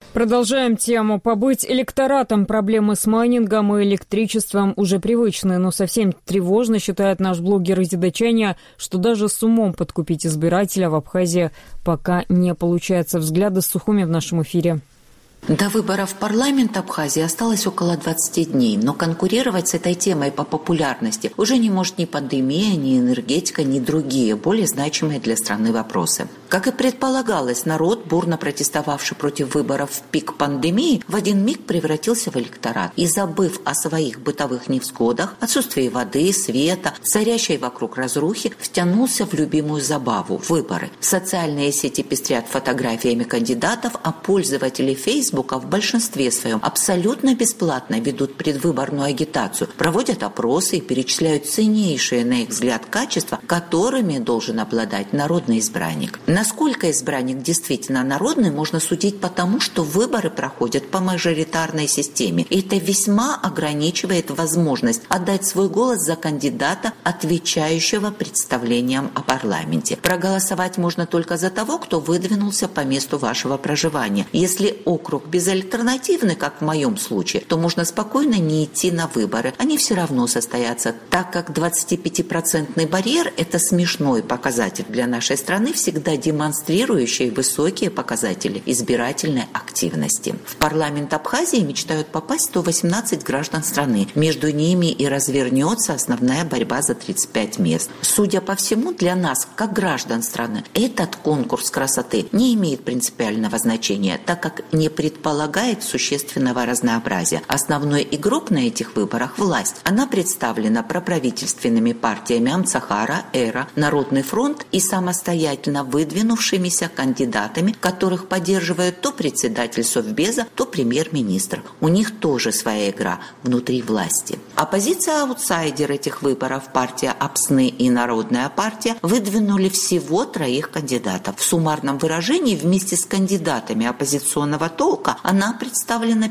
Продолжаем тему. Побыть электоратом. Проблемы с майнингом и электричеством уже привычны, но совсем тревожно, считает наш блогер из Дачания, что даже с умом подкупить избирателя в Абхазии пока не получается. Взгляды с Сухуми в нашем эфире. До выборов в парламент Абхазии осталось около 20 дней, но конкурировать с этой темой по популярности уже не может ни пандемия, ни энергетика, ни другие, более значимые для страны вопросы. Как и предполагалось, народ, бурно протестовавший против выборов в пик пандемии, в один миг превратился в электорат и, забыв о своих бытовых невзгодах, отсутствии воды, света, царящей вокруг разрухи, втянулся в любимую забаву – выборы. Социальные сети пестрят фотографиями кандидатов, а пользователи Фейсбука в большинстве своем абсолютно бесплатно ведут предвыборную агитацию, проводят опросы и перечисляют ценнейшие, на их взгляд, качества, которыми должен обладать народный избранник. Насколько избранник действительно народный, можно судить по тому, что выборы проходят по мажоритарной системе. И это весьма ограничивает возможность отдать свой голос за кандидата, отвечающего представлениям о парламенте. Проголосовать можно только за того, кто выдвинулся по месту вашего проживания. Если округ безальтернативный, как в моем случае, то можно спокойно не идти на выборы. Они все равно состоятся, так как 25% барьер – это смешной показатель для нашей страны, всегда демонстрирующий высокие показатели избирательной активности. В парламент Абхазии мечтают попасть 118 граждан страны. Между ними и развернется основная борьба за 35 мест. Судя по всему, для нас, как граждан страны, этот конкурс красоты не имеет принципиального значения, так как не предполагает существенного разнообразия. Основной игрок на этих выборах – власть. Она представлена проправительственными партиями Амцахара, Эра, Народный фронт и самостоятельно выдвинувшимися кандидатами, которых поддерживает то председатель Совбеза, то премьер-министр. У них тоже своя игра внутри власти. Оппозиция-аутсайдер этих выборов, партия Апсны и Народная партия, выдвинули всего 3 кандидатов. В суммарном выражении вместе с кандидатами оппозиционного толка она представлена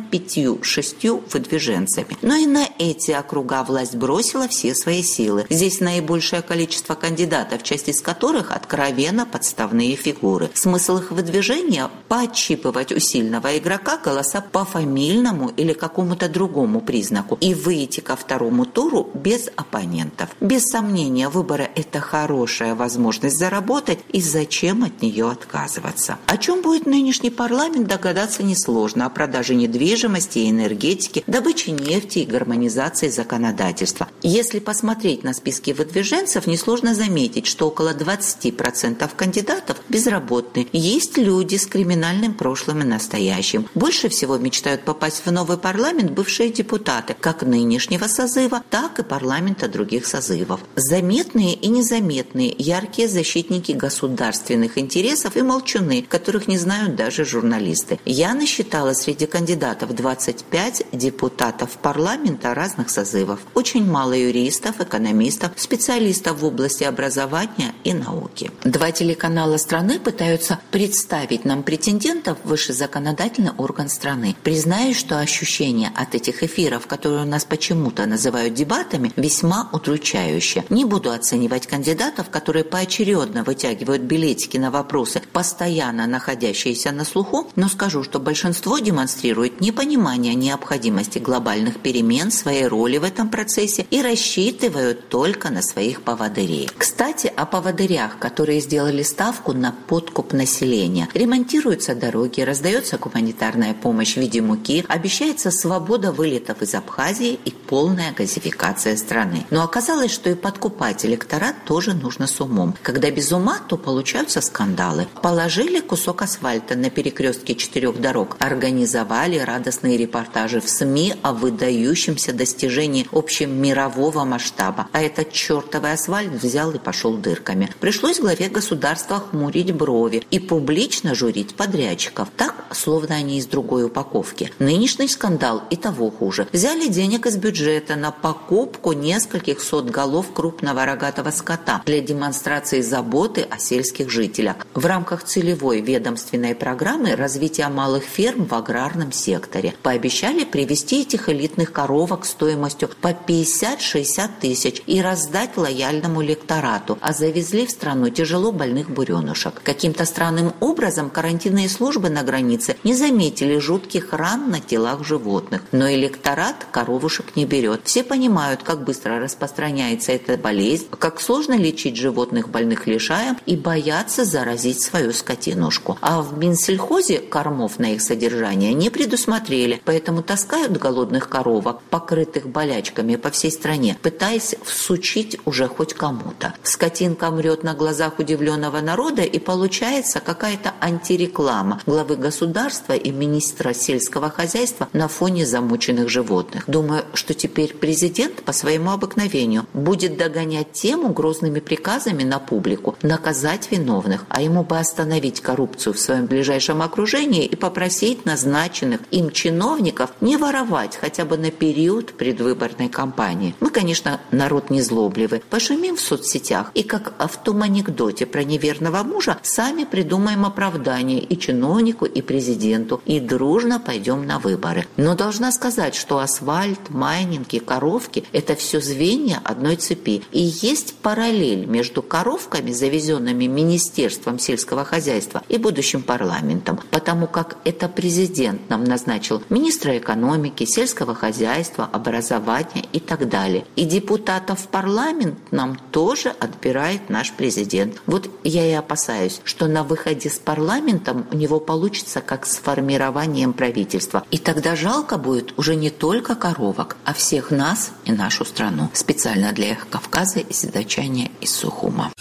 5-6 выдвиженцами. Но и на эти округа власть бросила все свои силы. Здесь наибольшее количество кандидатов, часть из которых откровенно подставные фигуры. Смысл их выдвижения – поотщипывать у сильного игрока голоса по фамильному или какому-то другому признаку и выйти ко второму туру без оппонентов. Без сомнения, выборы – это хорошая возможность заработать, и зачем от нее отказываться? О чем будет нынешний парламент, догадаться несложно. О продаже недвижимости и энергетики, добыче нефти и гармонизации законодательства. Если посмотреть на списки выдвиженцев, несложно заметить, что около 20% кандидатов безработные. Есть люди с криминальным прошлым и настоящим. Больше всего мечтают попасть в новый парламент бывшие депутаты, как нынешнего созыва, так и парламента других созывов. Заметные и незаметные, яркие защитники государственных интересов и молчуны, которых не знают даже журналисты. Я насчитала среди кандидатов 25 депутатов парламента разных созывов. Очень мало юристов, экономистов, специалистов в области образования и науки. 2 телеканала страны пытаются представить нам претендентов в высший законодательный орган страны. Признаюсь, что ощущение от этих эфиров, которые у нас почему-то называют дебатами, весьма удручающе. Не буду оценивать кандидатов, которые поочередно вытягивают билетики на вопросы, постоянно находящиеся на слуху, но скажу, что большинство демонстрирует непонимание необходимости глобальных перемен, своей роли в этом процессе и рассчитывают только на своих поводырей. Кстати, о поводырях, которые сделали ставку на подкуп населения. Ремонтируются дороги, раздается гуманитарная помощь в виде муки, обещается свобода вылетов из Абхазии и полная газификация страны. Но оказалось, что и подкупать электорат тоже нужно с умом. Когда без ума, то получаются скандалы. Положили кусок асфальта на перекрестке 4 дорог, организовали радостные репортажи в СМИ о выдающемся достижении общемирового масштаба. А этот чертовый асфальт взял и пошел дырками. Пришлось главе государства хмурить брови и публично журить подрядчиков. Так, словно они из другой упаковки. Нынешний скандал и того хуже. Взяли денег из бюджета на покупку нескольких сот голов крупного рогатого скота для демонстрации заботы о сельских жителях. В рамках целевой ведомственной программы развития малых ферм ферм в аграрном секторе. Пообещали привезти этих элитных коровок стоимостью по 50-60 тысяч и раздать лояльному электорату, а завезли в страну тяжело больных буренушек. Каким-то странным образом карантинные службы на границе не заметили жутких ран на телах животных. Но электорат коровушек не берет. Все понимают, как быстро распространяется эта болезнь, как сложно лечить животных больных лишаем и боятся заразить свою скотинушку. А в Минсельхозе кормов на их содержание не предусмотрели, поэтому таскают голодных коровок, покрытых болячками, по всей стране, пытаясь всучить уже хоть кому-то. Скотинка мрет на глазах удивленного народа, и получается какая-то антиреклама главы государства и министра сельского хозяйства на фоне замученных животных. Думаю, что теперь президент по своему обыкновению будет догонять тему грозными приказами на публику, наказать виновных, а ему бы остановить коррупцию в своем ближайшем окружении и попросить назначенных им чиновников не воровать хотя бы на период предвыборной кампании. Мы, конечно, народ незлобливый, пошумим в соцсетях и, как в том анекдоте про неверного мужа, сами придумаем оправдание и чиновнику, и президенту, и дружно пойдем на выборы. Но должна сказать, что асфальт, майнинг и коровки – это все звенья одной цепи. И есть параллель между коровками, завезенными Министерством сельского хозяйства, и будущим парламентом, потому как это президент нам назначил министра экономики, сельского хозяйства, образования и так далее. И депутатов в парламент нам тоже отбирает наш президент. Вот я и опасаюсь, что на выходе с парламентом у него получится как с формированием правительства. И тогда жалко будет уже не только коровок, а всех нас и нашу страну. Специально для «Эхо Кавказа» из Дачания из Сухума.